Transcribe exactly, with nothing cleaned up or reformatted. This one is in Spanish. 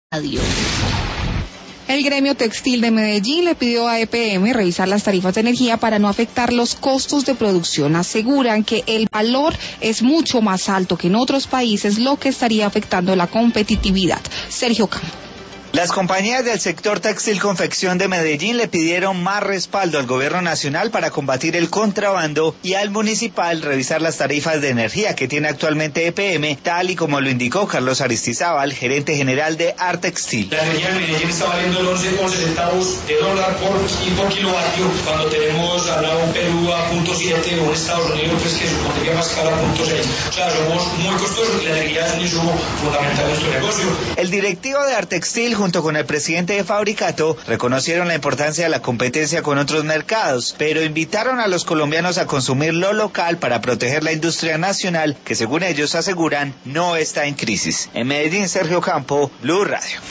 Radio. El gremio textil de Medellín le pidió a E P M revisar las tarifas de energía para no afectar los costos de producción. Aseguran que el valor es mucho más alto que en otros países, lo que estaría afectando la competitividad. Sergio Campo. Las compañías del sector textil confección de Medellín le pidieron más respaldo al gobierno nacional para combatir el contrabando y al municipal revisar las tarifas de energía que tiene actualmente E P M, tal y como lo indicó Carlos Aristizábal, gerente general de Artextil. La energía en Medellín está valiendo el once con sesenta centavos de dólar por, por kilovatio, cuando tenemos al lado un Perú a punto siete o un Estados Unidos pues, que su potencia más cara a punto seis. O sea, somos muy costosos y la energía es un insumo fundamental en nuestro negocio. El directivo de Artextil, junto con el presidente de Fabricato, reconocieron la importancia de la competencia con otros mercados, pero invitaron a los colombianos a consumir lo local para proteger la industria nacional, que según ellos aseguran no está en crisis. En Medellín, Sergio Campo, Blue Radio.